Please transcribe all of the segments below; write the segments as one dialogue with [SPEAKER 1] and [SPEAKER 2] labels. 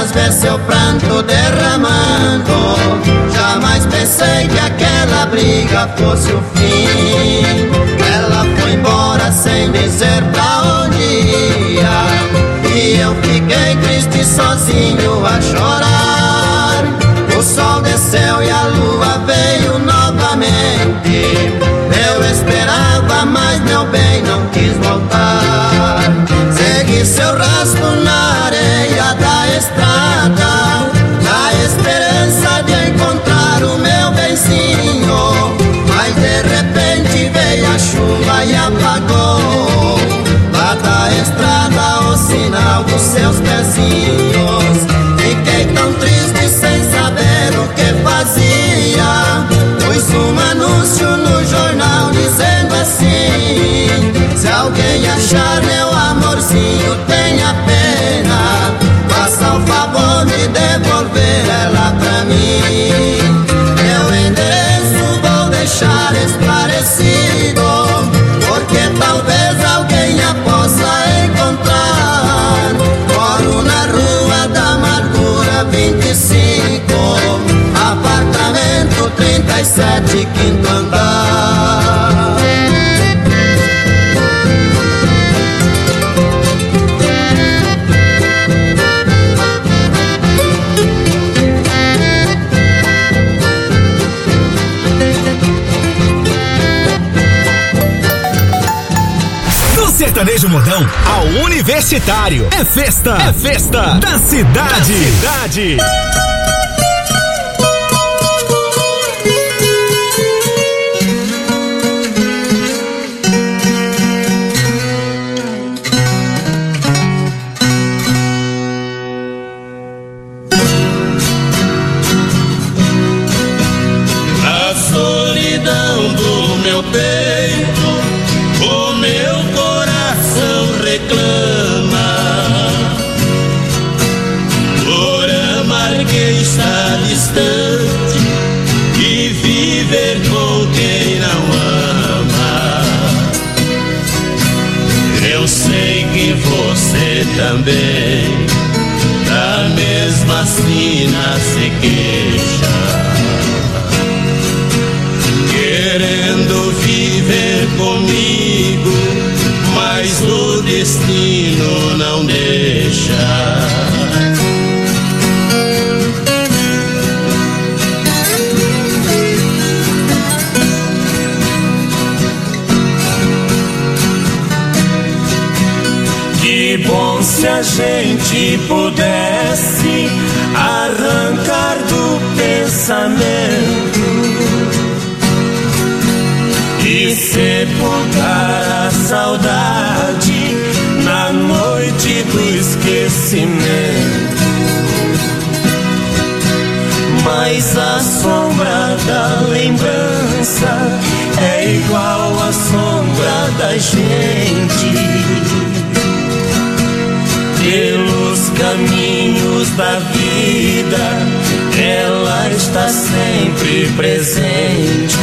[SPEAKER 1] olhos ver seu pranto derramando. Jamais pensei que aquela briga fosse o fim. Ela foi embora sem dizer pra onde ia, e eu fiquei triste sozinho a chorar. O sol desceu e a lua veio novamente. Eu esperava, mas meu bem não quis voltar. Segui seu rastro na areia da estrada, na esperança de encontrar o meu benzinho. Mas de repente veio a chuva e apagou lá da estrada o sinal dos seus pezinhos. Fiquei tão triste sem saber o que fazia. Pus um anúncio no jornal dizendo assim: se alguém achar meu amorzinho, tenha pena, faça o favor de devolver ela pra mim. Meu endereço vou deixar esclarecido, porque talvez alguém a possa encontrar. Moro na Rua da Amargura 25, apartamento 37, quinto andar.
[SPEAKER 2] Sertanejo Modão ao Universitário. É festa da cidade.
[SPEAKER 3] Na solidão do meu peito, o meu coração reclama por amar quem está distante e viver com quem não ama. Eu sei que você também da mesma sina se queixa, querendo viver comigo, mas o destino não deixa. Que bom se a gente pudesse arrancar do pensamento e sepultar a saudade na noite do esquecimento. Mas a sombra da lembrança é igual à sombra da gente. Pelos caminhos da vida ela está sempre presente.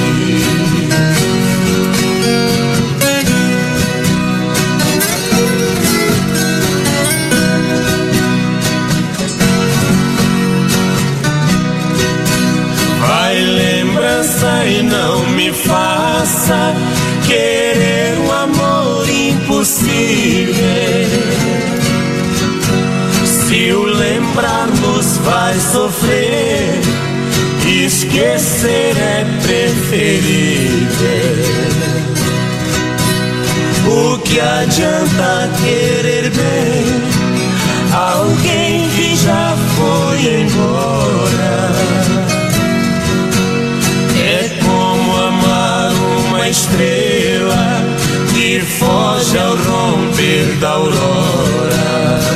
[SPEAKER 3] Vai lembrança e não me faça querer um amor impossível. Se o lembrar nos faz sofrer, esquecer é preferível. O que adianta querer bem alguém que já foi embora? É como amar uma estrela que foge ao romper da aurora.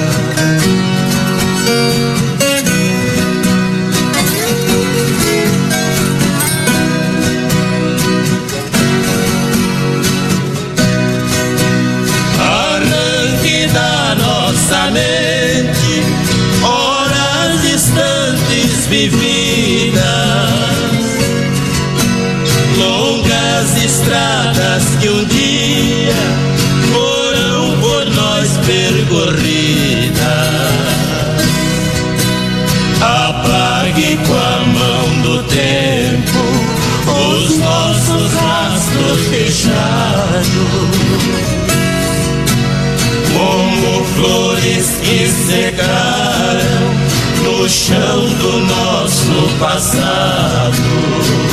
[SPEAKER 3] Mente horas distantes vividas, longas estradas que um dia foram por nós percorridas. apague com a mão do tempo os nossos rastros deixados, como flores que secaram no chão do nosso passado.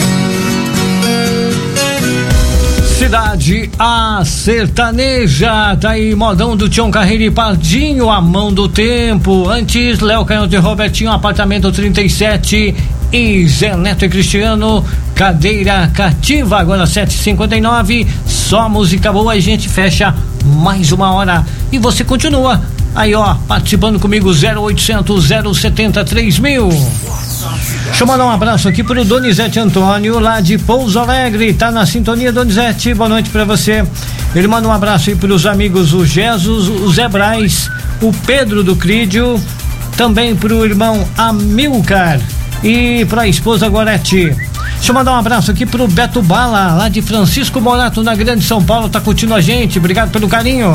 [SPEAKER 4] Cidade A Sertaneja, tá aí, modão do Tião Carreiro e Pardinho, a mão do tempo. Antes, Léo Canhoto e Robertinho, apartamento 37 e Zé Neto e Cristiano, cadeira cativa. Agora 7h59, só música boa, a gente fecha mais uma hora e você continua aí, ó, participando comigo. 0800 070 3000. Deixa eu mandar um abraço aqui pro Donizete Antônio, lá de Pouso Alegre, tá na sintonia. Donizete, boa noite pra você. Ele manda um abraço aí pros amigos, o Jesus, o Zé Braz, o Pedro do Crídio, também pro irmão Amilcar e pra esposa Gorete. Deixa eu mandar um abraço aqui pro Beto Bala, lá de Francisco Morato, na Grande São Paulo, tá curtindo a gente, obrigado pelo carinho.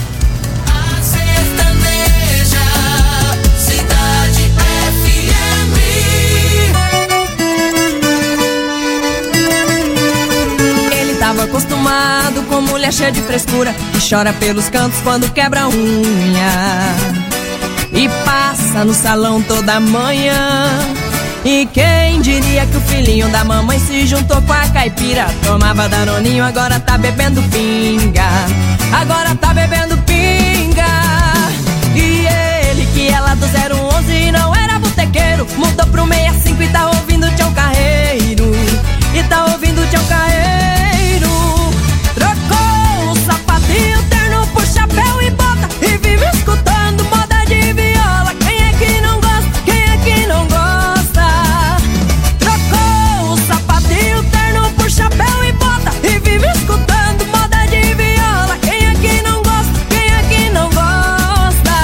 [SPEAKER 5] Acostumado com mulher cheia de frescura e chora pelos cantos quando quebra a unha e passa no salão toda manhã. E quem diria que o filhinho da mamãe se juntou com a caipira, tomava danoninho, agora tá bebendo pinga, agora tá bebendo pinga. E ele que é lá do 011 e não era botequeiro, mudou pro 65 e tá ouvindo o Tião Carreiro, e tá ouvindo o Tião Carreiro. Trocou o sapatinho, terno por chapéu e bota e vive escutando moda de viola. Quem é que não gosta? Quem é que não gosta? Trocou o sapatinho, terno por chapéu e bota e vive escutando moda de viola. Quem é que não gosta? Quem é que não gosta?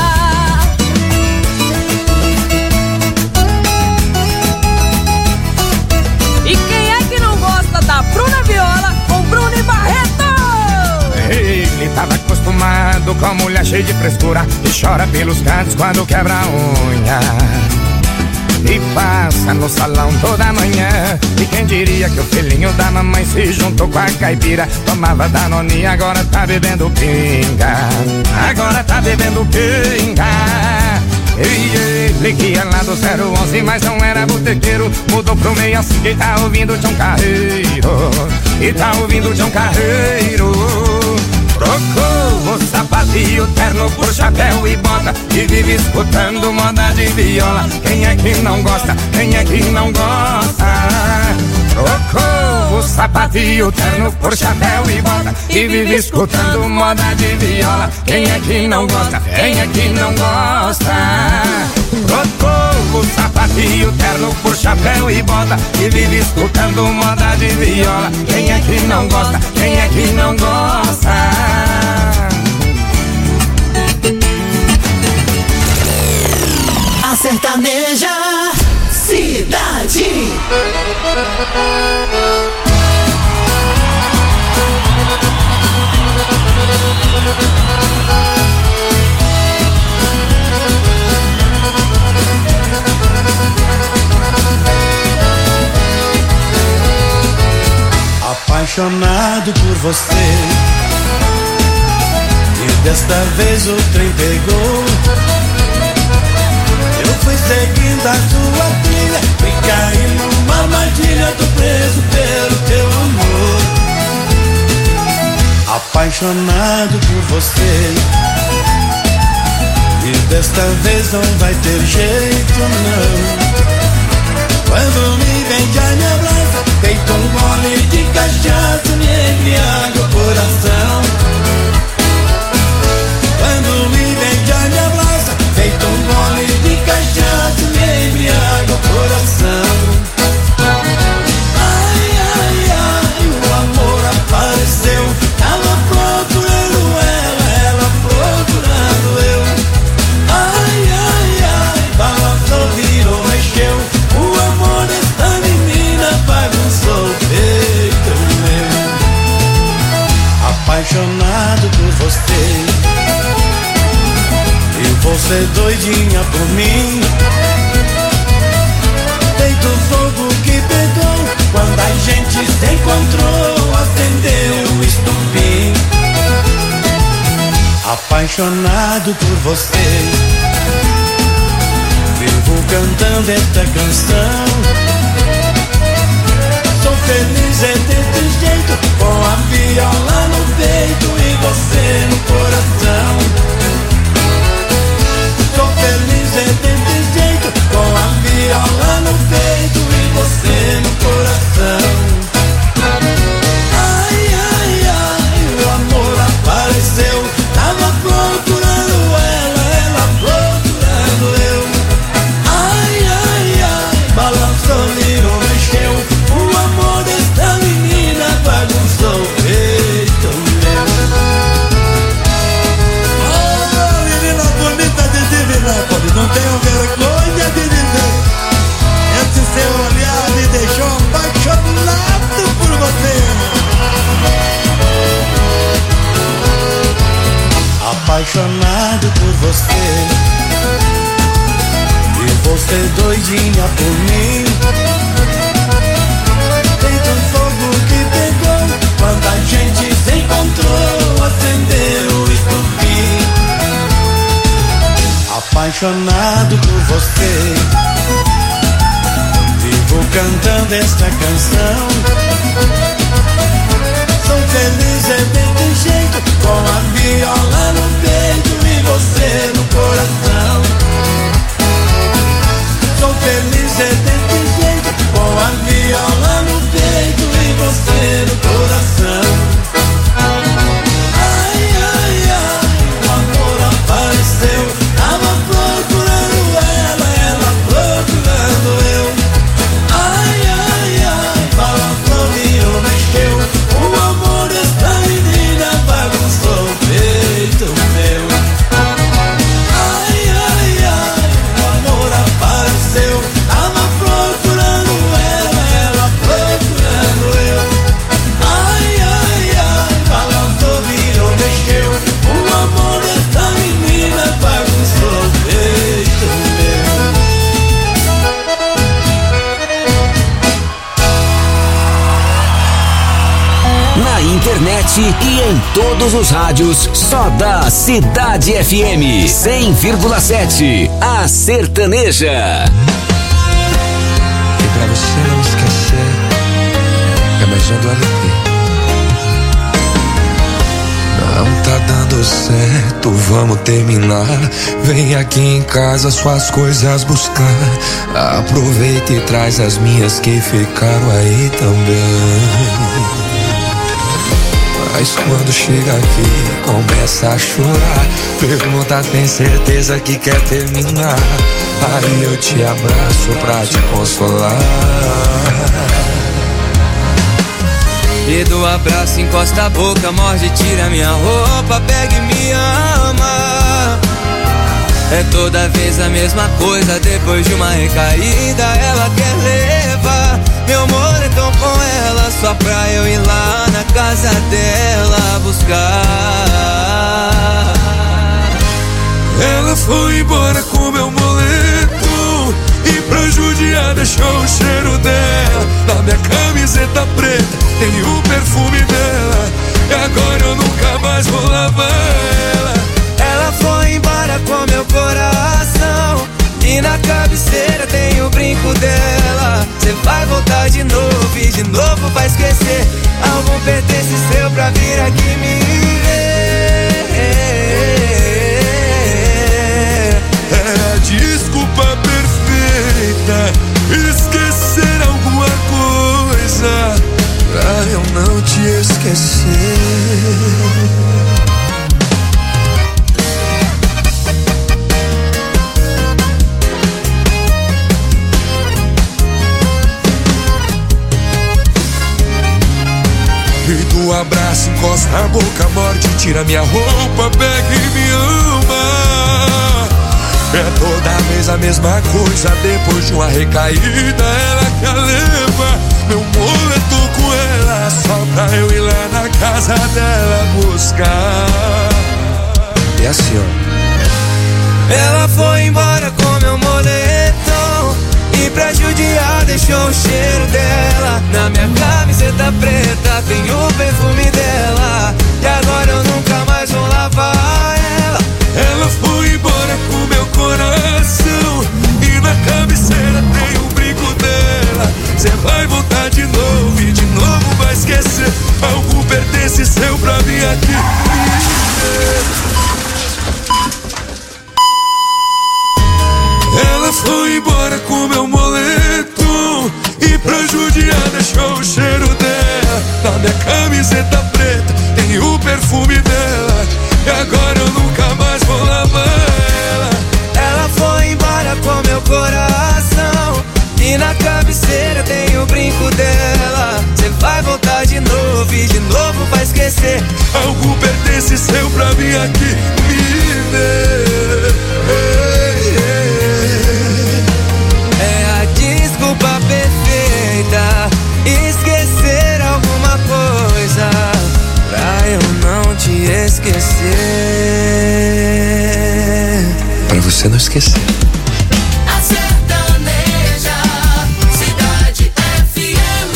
[SPEAKER 5] E quem é que não gosta da Bruna Viola com Bruno e Barreto?
[SPEAKER 6] Ele tava acostumado com a mulher cheia de frescura e chora pelos cantos quando quebra a unha e passa no salão toda manhã. E quem diria que o filhinho da mamãe se juntou com a caipira, tomava danoninha, agora tá bebendo pinga, agora tá bebendo pinga. E ele que é lá do 011, mas não era botequeiro, mudou pro 65 e tá ouvindo o Tião Carreiro, e tá ouvindo o Tião Carreiro. Trocou o sapatinho, terno por chapéu e bota e vive escutando moda de viola. Quem é que não gosta? Quem é que não gosta? Trocou o sapatinho, terno por chapéu e bota e vive escutando moda de viola. Quem é que não gosta? Quem é que não gosta? Trocou o sapatinho, terno por chapéu e bota e vive escutando moda de viola. Quem é que não gosta? Quem é que não gosta?
[SPEAKER 1] A sertaneja Cidade.
[SPEAKER 7] Apaixonado por você, e desta vez o trem pegou. Eu fui seguindo a sua trilha e caí numa armadilha, tô preso pelo teu amor. Apaixonado por você, e desta vez não vai ter jeito não. Quando me vem já me abraça, feito um gole de cachaça, me embriaga o coração. Quando me vem já me abraça, feito um gole de cachaça, me embriaga o coração. Ai, ai, ai, o amor apareceu, ela procurando ela procurando eu. Ai, ai, ai, balançou, virou, mexeu, o amor desta menina bagunçou o peito meu. Apaixonado por você, e você doidinha por mim. Quando a gente se encontrou, acendeu o estupim. Apaixonado por você, vivo cantando esta canção. Sou feliz é desse jeito, com a viola no peito e você no coração. Sou feliz é desse jeito, com a viola no peito e você no coração. Ai, ai, ai, o amor apareceu. Tava procurando ela procurando eu. Ai, ai, ai, balançou, virou, mexeu. O amor desta menina bagunçou o peito meu. Oh, menina bonita de Divinópolis, não tenho vergonha de dizer. Esse seu olhar me deixou apaixonado por você. Apaixonado por você, e você doidinha por mim. Feito um fogo que pegou, quando a gente se encontrou, acendeu o estupim. Apaixonado por você, vivo cantando esta canção. Sou feliz é desse jeito, com a viola no peito e você no coração. Sou feliz é desse jeito, com a viola no peito e você no coração. Ai, ai, ai, o amor apareceu. Tava procurando ela procurando eu. Ai, ai, ai, balançou, virou, mexeu. O amor desta menina bagunçou o peito meu. Ai, ai, ai, o amor apareceu. Tava procurando ela procurando eu. Ai, ai, ai, balançou, virou, mexeu. O amor desta menina bagunçou o peito meu.
[SPEAKER 2] Na internet e em todos os rádios, só dá Cidade FM 100,7, a sertaneja.
[SPEAKER 8] E pra você não esquecer, é mais um do LP. Não tá dando certo, vamos terminar. Vem aqui em casa suas coisas buscar. Aproveita e traz as minhas que ficaram aí também. Mas quando chega aqui, começa a chorar. Pergunta, tem certeza que quer terminar? Aí eu te abraço pra te consolar.
[SPEAKER 9] E do abraço encosta a boca, morde, tira minha roupa, pega e me ama. É toda vez a mesma coisa, depois de uma recaída ela quer levar meu moletom com ela, só pra eu ir lá na casa dela buscar.
[SPEAKER 8] Ela foi embora com meu moletom e pra judiar deixou o cheiro dela na minha camiseta preta, tem o perfume dela. E agora eu nunca mais vou lavar ela.
[SPEAKER 9] Ela foi embora com meu coração e na cabeceira tem o brinco dela. Cê vai voltar de novo e de novo vai esquecer algum pertence seu pra vir aqui me ver.
[SPEAKER 8] É a desculpa perfeita, esquecer alguma coisa pra eu não te esquecer. E do abraço encosta a boca, morde, tira minha roupa, pega e me ama. É toda vez a mesma coisa, depois de uma recaída ela quer levar meu moletom com ela, só pra eu ir lá na casa dela buscar. E assim ó,
[SPEAKER 9] ela foi embora com meu moletom e pra judiar deixou o cheiro dela. Na minha camiseta preta tem o perfume dela. E agora eu nunca mais vou lavar ela.
[SPEAKER 8] Ela foi embora com meu coração e na cabeceira tem o brinco dela. Cê vai voltar de novo e de novo vai esquecer. Algo pertence seu pra mim aqui. Ela foi embora com meu moletom e pra judiar deixou o cheiro dela. Na minha camiseta preta tem o perfume dela. E agora eu nunca mais vou lavar ela.
[SPEAKER 9] Ela foi embora com meu coração e na cabeceira tem o brinco dela. Cê vai voltar de novo e de novo vai esquecer.
[SPEAKER 8] Algo pertence seu pra mim aqui. Me vê.
[SPEAKER 9] É a desculpa perfeita, esquecer alguma coisa pra eu não te esquecer.
[SPEAKER 8] Pra você não esquecer.
[SPEAKER 3] A Sertaneja, Cidade FM.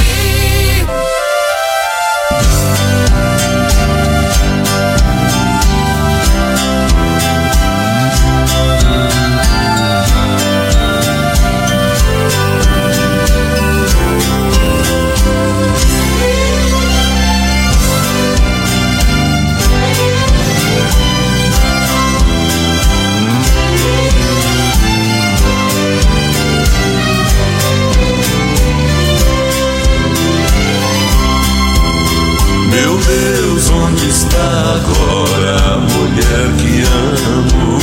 [SPEAKER 8] Meu Deus, onde está agora a mulher que amo?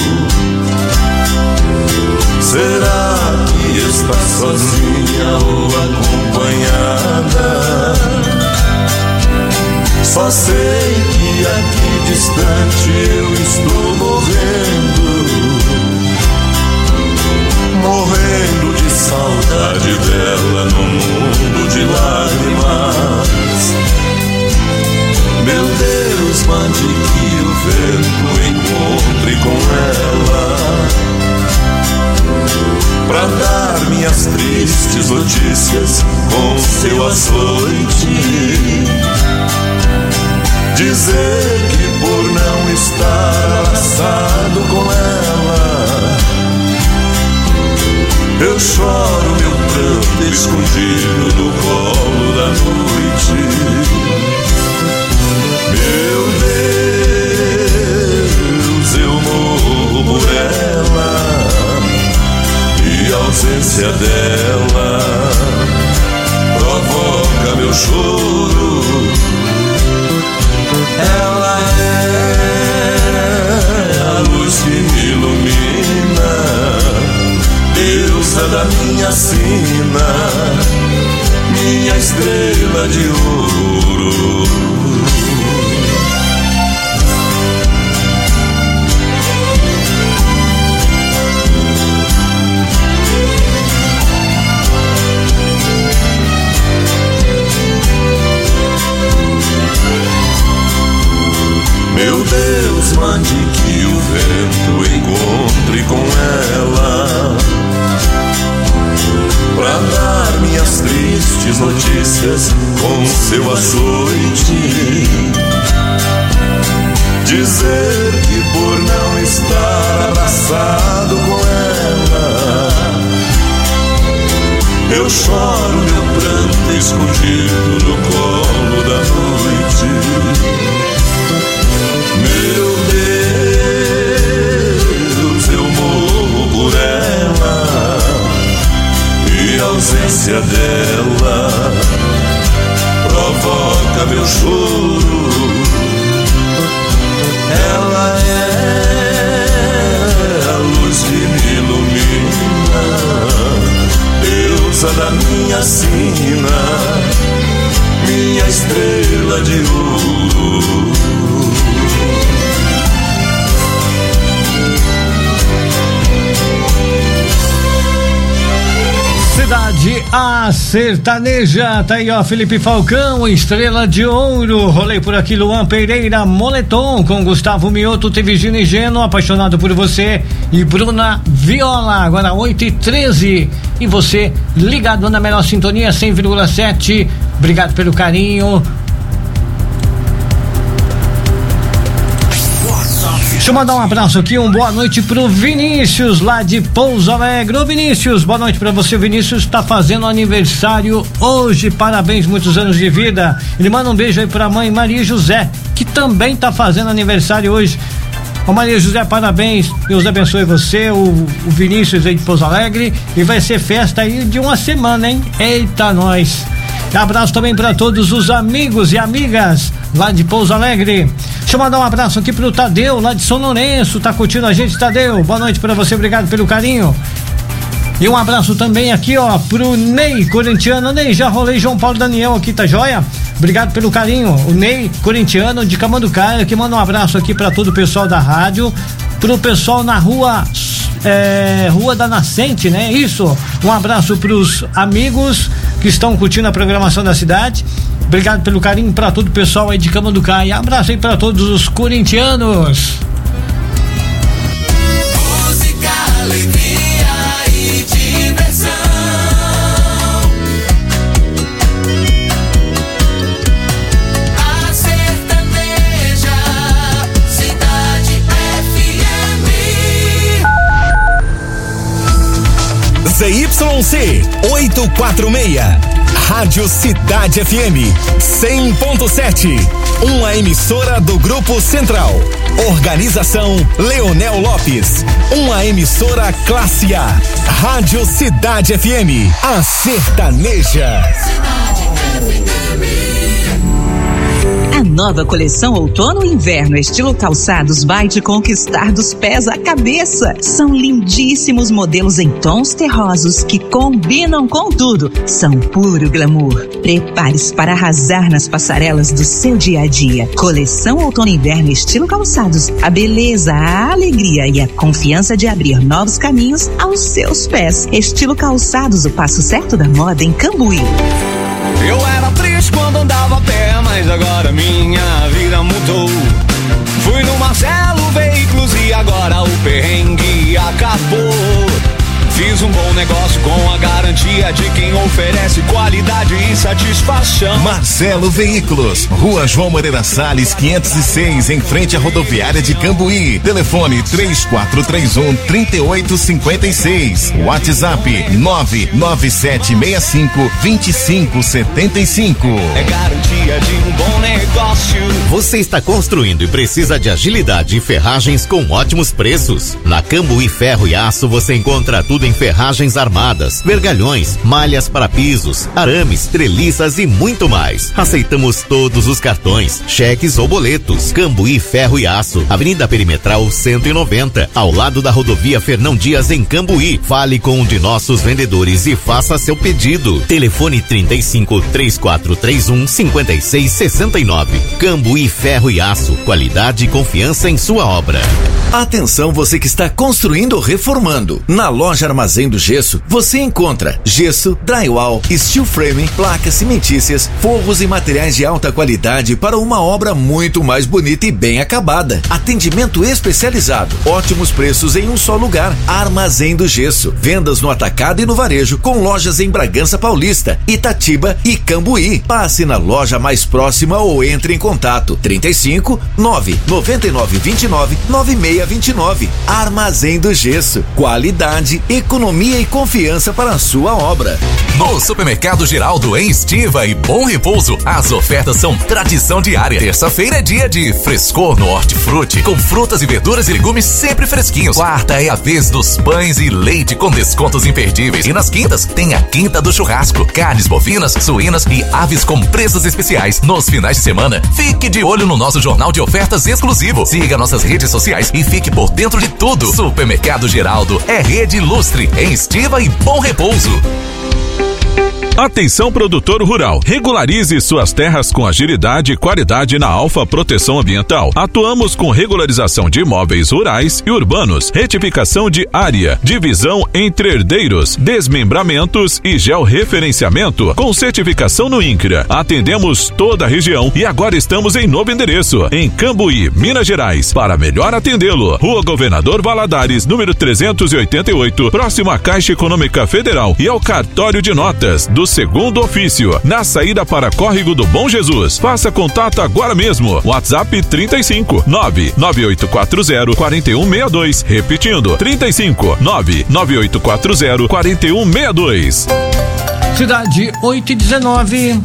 [SPEAKER 8] Será que está sozinha ou acompanhada? Só sei que aqui distante eu estou morrendo de saudade dela num mundo de lágrimas. Meu Deus, mande que o vento encontre com ela, pra dar minhas tristes notícias com seu açoite. Dizer que por não estar abraçado com ela, eu choro meu pranto escondido no colo da noite. Meu Deus, eu morro por ela e a ausência dela provoca meu choro. Ela é a luz que me ilumina, deusa da minha sina, minha estrela de ouro. Meu Deus, mande que o vento encontre com ela, pra dar minhas tristes notícias com seu açoite. Dizer que por não estar abraçado com ela, eu choro meu pranto escondido no colo da noite. Meu Deus, eu morro por ela e a ausência dela provoca meu choro. Ela é a luz que me ilumina, deusa da minha sina, minha estrela de ouro.
[SPEAKER 4] Cidade tarde, a sertaneja, tá aí ó, Felipe Falcão, Estrela de Ouro, rolei por aqui, Luan Pereira, Moletom, com Gustavo Mioto, teve Gino e Geno, Apaixonado por Você, e Bruna Viola, agora 8h13, e você ligado na melhor sintonia, 100,7, obrigado pelo carinho. Deixa eu mandar um abraço aqui, boa noite pro Vinícius, lá de Pouso Alegre. Ô Vinícius, boa noite pra você. Vinícius tá fazendo aniversário hoje, parabéns, muitos anos de vida. Ele manda um beijo aí pra mãe Maria José, que também tá fazendo aniversário hoje. Ô Maria José, parabéns, Deus abençoe você, o Vinícius aí de Pouso Alegre, e vai ser festa aí de uma semana, hein? Eita, nós! Abraço também para todos os amigos e amigas lá de Pouso Alegre. Deixa eu mandar um abraço aqui pro Tadeu, lá de São Lourenço, tá curtindo a gente, Tadeu? Boa noite para você, obrigado pelo carinho. E um abraço também aqui, ó, pro Ney, corintiano. Ney, já rolei João Paulo Daniel aqui, tá joia? Obrigado pelo carinho. O Ney, corintiano de Camanducaia, que manda um abraço aqui para todo o pessoal da rádio, pro pessoal na Rua da Nascente, né? Isso. Um abraço pros amigos que estão curtindo a programação da cidade. Obrigado pelo carinho para todo o pessoal aí de Camanducaia. Abraço aí para todos os corintianos.
[SPEAKER 3] Música, alegria e diversão. A sertaneja, Cidade FM.
[SPEAKER 10] ZYC 846, Rádio Cidade FM 100.7, uma emissora do Grupo Central. Organização Leonel Lopes, uma emissora classe A. Rádio Cidade FM, a sertaneja.
[SPEAKER 11] A nova coleção Outono e Inverno estilo calçados vai te conquistar dos pés à cabeça. São lindíssimos modelos em tons terrosos que combinam com tudo. São puro glamour. Prepare-se para arrasar nas passarelas do seu dia a dia. Coleção Outono e Inverno estilo calçados. A beleza, a alegria e a confiança de abrir novos caminhos aos seus pés. Estilo calçados, o passo certo da moda em Cambuí.
[SPEAKER 12] Eu era triste quando andava a pé, mas agora minha vida mudou. Fui no Marcelo Veículos e agora o perrengue acabou. Fiz um bom negócio com a garantia de quem oferece qualidade e satisfação.
[SPEAKER 13] Marcelo Veículos, Rua João Moreira Salles, 506, em frente à rodoviária de Cambuí. Telefone 3431-3856. WhatsApp 99765-2575.
[SPEAKER 12] É garantia de um bom negócio.
[SPEAKER 14] Você está construindo e precisa de agilidade e ferragens com ótimos preços? Na Cambuí Ferro e Aço você encontra tudo em ferragens armadas, vergalhões, malhas para pisos, arames, treliças e muito mais. Aceitamos todos os cartões, cheques ou boletos. Cambuí Ferro e Aço, Avenida Perimetral 190, ao lado da rodovia Fernão Dias em Cambuí. Fale com um de nossos vendedores e faça seu pedido. Telefone 35-3431-5669. Cambuí Ferro e Aço, qualidade e confiança em sua obra.
[SPEAKER 15] Atenção, você que está construindo ou reformando. Na loja Armazém do Gesso, você encontra gesso, drywall, steel framing, placas cimentícias, forros e materiais de alta qualidade para uma obra muito mais bonita e bem acabada. Atendimento especializado, ótimos preços em um só lugar. Armazém do Gesso, vendas no atacado e no varejo, com lojas em Bragança Paulista, Itatiba e Cambuí. Passe na loja mais próxima ou entre em contato 35-99929-9629. Armazém do Gesso, qualidade, economia e confiança para a sua obra.
[SPEAKER 16] No Supermercado Geraldo, em Estiva e Bom Repouso, as ofertas são tradição diária. Terça-feira é dia de frescor no Hortifruti, com frutas e verduras e legumes sempre fresquinhos. Quarta é a vez dos pães e leite com descontos imperdíveis. E nas quintas tem a Quinta do Churrasco, carnes bovinas, suínas e aves com preços especiais. Nos finais de semana, fique de olho no nosso jornal de ofertas exclusivo. Siga nossas redes sociais e fique por dentro de tudo. Supermercado Geraldo é rede ilustre em Estiva e Bom Repouso.
[SPEAKER 17] Atenção, produtor rural, regularize suas terras com agilidade e qualidade na Alfa Proteção Ambiental. Atuamos com regularização de imóveis rurais e urbanos, retificação de área, divisão entre herdeiros, desmembramentos e georreferenciamento com certificação no INCRA. Atendemos toda a região e agora estamos em novo endereço, em Cambuí, Minas Gerais. Para melhor atendê-lo, Rua Governador Valadares, número 388, próximo à Caixa Econômica Federal e ao cartório de notas do segundo ofício, na saída para Córrego do Bom Jesus. Faça contato agora mesmo. WhatsApp 35 99840 4162. Repetindo, 35 99840 4162.
[SPEAKER 4] Cidade 8:19.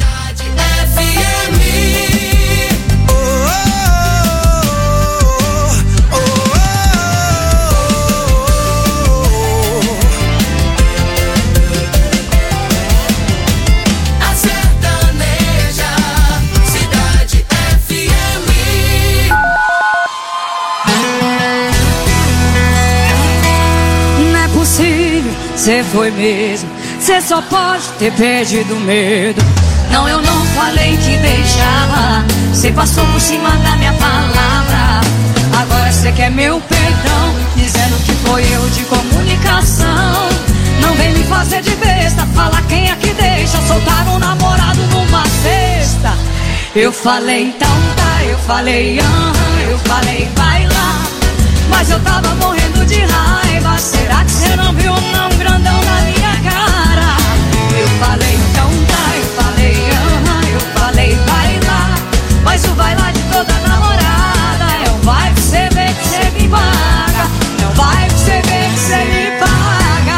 [SPEAKER 18] Cê foi mesmo, cê só pode ter perdido medo. Não, eu não falei que deixava, cê passou por cima da minha palavra. Agora cê quer meu perdão, dizendo que foi eu de comunicação. Não vem me fazer de besta, falar quem é que deixa soltar um namorado numa cesta. Eu falei então tá, eu falei eu falei vai lá. Mas eu tava morrendo de raiva. Será que cê não viu não grandão na minha cara? Eu falei então tá, eu falei eu falei vai lá. Mas o vai lá de toda namorada é o vai que cê vê que cê me paga. É o vai que cê vê que cê me paga.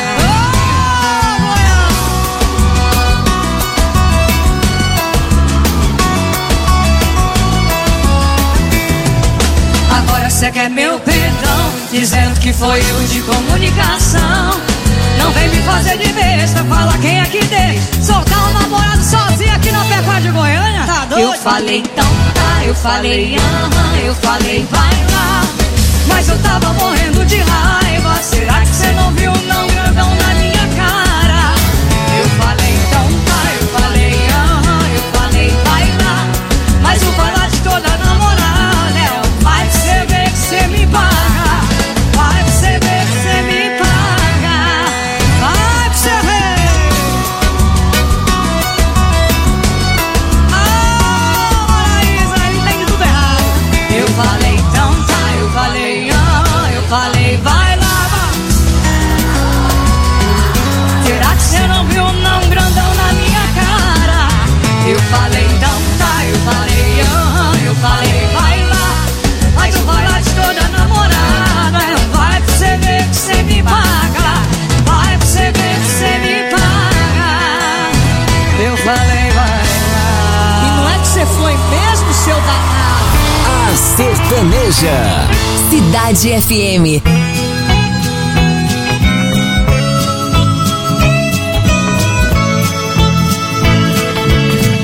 [SPEAKER 18] Agora cê quer meu perdão, dizendo que foi eu de comunicação. Não vem me fazer de besta, fala quem é que deu soltar um namorado sozinho aqui na Pecuária de Goiânia. Tá doido? Eu falei então tá, eu falei eu falei vai lá. Mas eu tava morrendo de raiva. Será que cê não viu não grandão na minha cara? Eu falei então tá, eu falei vai lá. Mas o vai lá de toda namorada é o vai que cê vê que cê me paga. Vai que cê vê que cê me paga. Vai que cê vê. Maraísa, ele tem tudo errado. Eu falei então tá, eu falei vai lá. Será que cê não viu não grandão na minha cara? Eu falei então tá, eu falei vai lá. Mas o vai lá de toda namorada é o vai que cê vê que cê me paga. Vai que cê vê que cê me paga. Eu falei vai lá. E não é que cê foi mesmo, seu danado?
[SPEAKER 2] A Sertaneja.
[SPEAKER 19] Cidade FM.